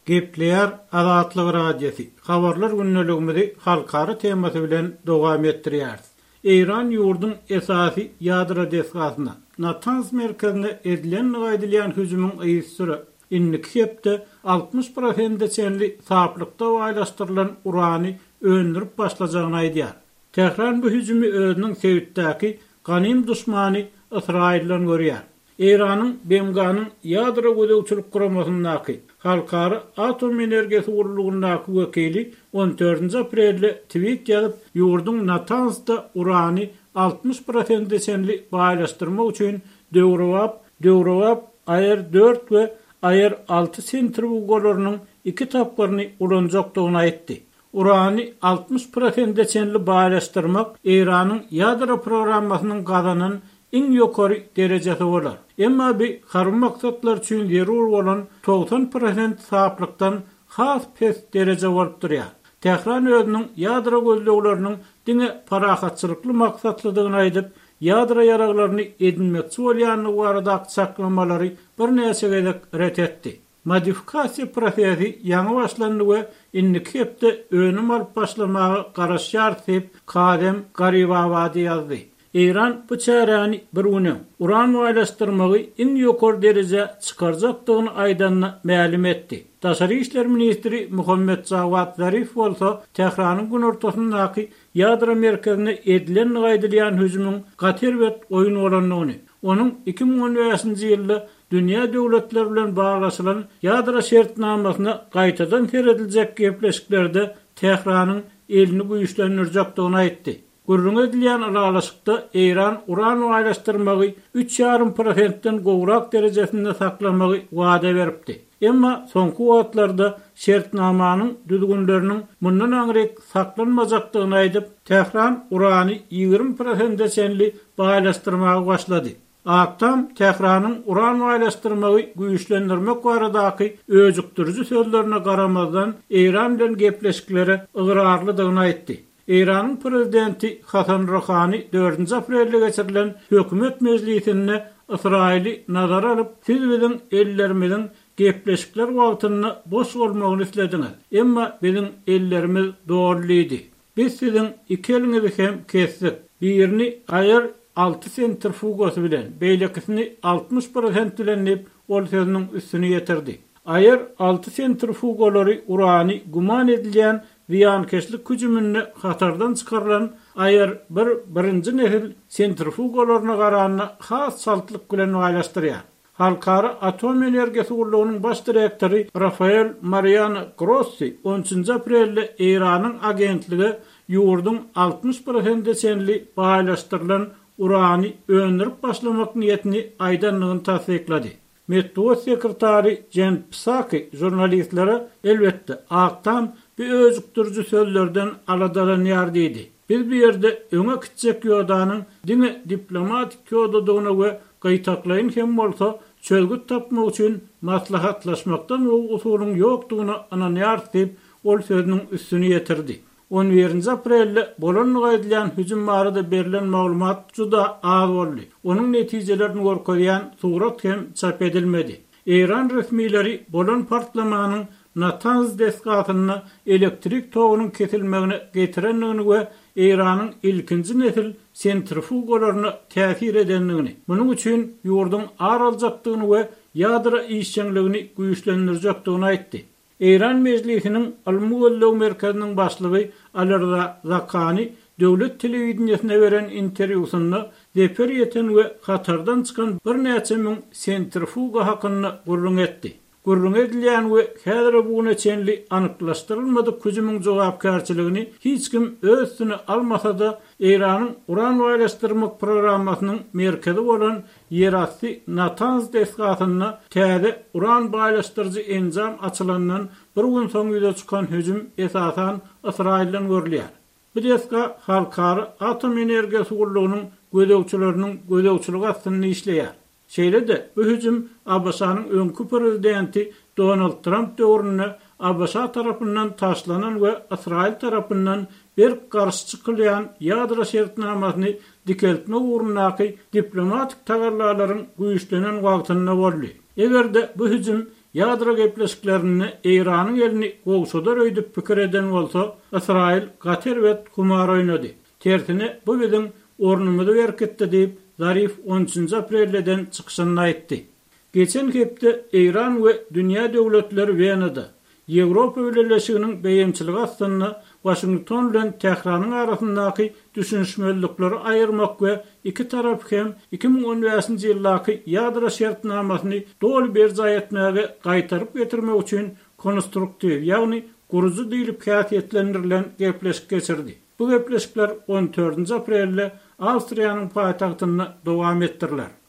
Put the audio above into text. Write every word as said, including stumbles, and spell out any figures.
Gepleýär Azatlyk radiosi. Habarlar günnäligimizi halkara temasy bilen dowam etdirýär. Eýran ýurdun esasy ýadra desgasyna Natanz merkezine edilen gaýdylýan hüjümüň ýysyry inniki hepde altmış prosent çenli saplykda waýlaşdyrylan urany öndürüp başlajagyny aýdýar. Tehran bu hüjümi özüniň sebitdäki ganym duşmany Israilden görýär. Eýranyň B M G-nyň ýadra gözegçilik guramasyndaky Halkara Atom Energiýasy Gurulşynyň wekili on dördünji aprelde tweet ýazyp, ýurdun Natanzda urany altmış prosent çenli baýlaşdyrmak üçin Döwrewap, Döwrewap Ayer dört we Ayer altı sentrifugalarynyň iki tapgaryny ulanjakdygyny aýtdy. Urany altmış prosent çenli baýlaşdyrmak Eýranyň ýadra programmasynyň gazanan iň ýokary derejesi bolar. Emma bir harby maksatlar üçin zerur bolan doksan prosent saplykdan has pes dereje bolup durýar. Tehran özüniň ýadra gözleglerini diňe parahatçylykly maksatlydygyny aýdyp, ýadra ýaraglaryny edinmekçi bolýanyny barada saklamalary bir näçe gezek ret etdi. Modifikasiýa prosesi ýaňy başlandy we inniki hepde önüm alyp başlamagy garaşýar diýip Kadem Garibabady ýazdy. Eýran bu çäräni bir güne uran waýlaşdyrmagy iň ýokary derejä çykarjakdygyny aýdanna ma'lum etdi. Daşary işler ministri Muhammed Jawad Zarif bolsa Tehranyň gün ortasyndaky ýadra merkezine edilen gaýdylýan hüjümüň gaterbet oýun bolanyny, onuň iki ming on beşinji ýylda dünýä döwletleri bilen baglaşylan ýadra şertnamasyna gaýtadan terediljek gepleşiklerde Tehranyň elini güýçlendirjekdigini aýtdy. Gurrun edilýän aralaşykda Eýran uran waýlaşdyrmagy üç ýarym prosentden gowrak derejesinde saklamagy wada beripdi. Emma soňky wagtlarda şertnamanyň düzgünleriniň mundan aňrek saklanmajakdygyny aýdyp, Tehran urany ýygrimi prosent çenli baýlaşdyrmagy başlady. Aktam Tehranyň uran waýlaşdyrmagy güýçlendirmek baradaky öjükdirji sözlerine garamazdan Eýran bilen gepleşikleri ygyrarlydygyny aýtdy. Eýranyň prezidenti Hasan Rouhany dördünji aprelde geçirilen hökümet meclisinde Israili nazar alyp, siz biziň ellerimiziň gepleşikler wagtyny boş bolmagyny islediniz. Emma biziň ellerimiz dogrulydy. Biz siziň iki elinizi hem kesdik. Birini Ayer altı sentrifugasy bilen, beýlekisini altmış prosent bilenip ol sözüniň üstüne ýetirdi. Ayer altı sentrifugalary urany guman edilýän ziyankeşlik hüjümüne hatardan çykarylan Ayer bir birinji nesil sentrifugalaryna garanyna has saltlyk bilen waýlaşdyrýar. Halkara Atom Energiýasy Gurulşynyň baş direktori Rafael Mariano Grossi on üçünji aprelde Eýranyň agentligi ýurdun altmış prosent çenli baýlaşdyrylan urany öndürüp başlamak niýetini aýdanlygyny tasdiklady. Metbuat sekretary Jen Psaki jurnalistlere elbetde aktam bir özükdürücü sözlerden aladalanýar diýdi. Biz bir ýerde öňe kitjek ýodanyň diňe diplomatik ýodadygyna we gaýtaklaýyn hem bolsa çölgüt tapmak üçin maslahatlaşmakdan o usulyň ýokdugyna ananýar diýip ol sözüniň üstüne ýetirdi. on birinji aprelde bolan gaýdylýan hüjüm barada berilen maglumat juda az boldy. Onuň netijelerini görkezýän surat hem çap edilmedi. Eýran resmileri bolan partlamanyň Natanz desgasyny elektrik togunyň kesilmegine getirenligini we Eýranyň ilkinji nesil sentrifugalaryna täsir edenligini, munyň üçin ýurdun araljakdygyny we ýadra işçiligini güýçlendirjekdigini aýtdy. Eýran meclisiniň Almugallöw merkeziniň başlygy Alerza Zakany döwlet telewizionyna beren interwýusynda zeper ýeten we hatardan çykan bir näçe müň sentrifuga hakyny gurrun etdi. Gurrun edilýän we häzir bugüne çenli anyklaşdyrylmady hüjümüň jogapkärçiligini hiç kim öz üstüne almasa-da Eýranyň uran waýlaşdyrmak programmasynyň merkezi bolan ýerasty Natanz desgasyna täze uran baýlaşdyrjy enjam açylandan bir gün soň ýüze çykan hüjüm esasan Israilden görülýär. Bu desga halkara Atom Energiýasy Gurulşynyň gözegçileriniň gözegçiligi astyny işleýär. Şeýle-de bu hüjüm A B S-nyň öňkü prezidenti Donald Trump döwründe A B S tarapyndan taşlanan we Israil tarapyndan bir garşy çykylýan ýadra şertnamasyny dikeltme uğrundaky diplomatik tagarlarlaryň güýçlenen wagtyna boldy. Egerde bu hüjüm ýadra gepleşiklerini Eýranyň elini gowşadar öýdüp pikir eden bolsa, Israil gater we kumar oýnady. Tertine bu bizim ornumuzy berketdi diýip Zarif on üçinji aprelden çykyşyny aýtdy. Geçen hepde Eýran we dünýä döwletleri Wienada Ýewropa Birleşiginiň beýimçiligi astanna Washington bilen Tehranyň arasyndaky düşünşmelikleri aýyrmak we iki tarap hem iki ming on beşinji ýyldaky ýadra şertnamasyny dol berja etmäge gaýtaryp getirmek üçin konstruktiw, ýagny guruzy diýilip häsiýetlendirilen gepleşik geçirdi. Bu gepleşikler on dördünji aprelde Awstriýanyň paýtagtynda dowam etdirler.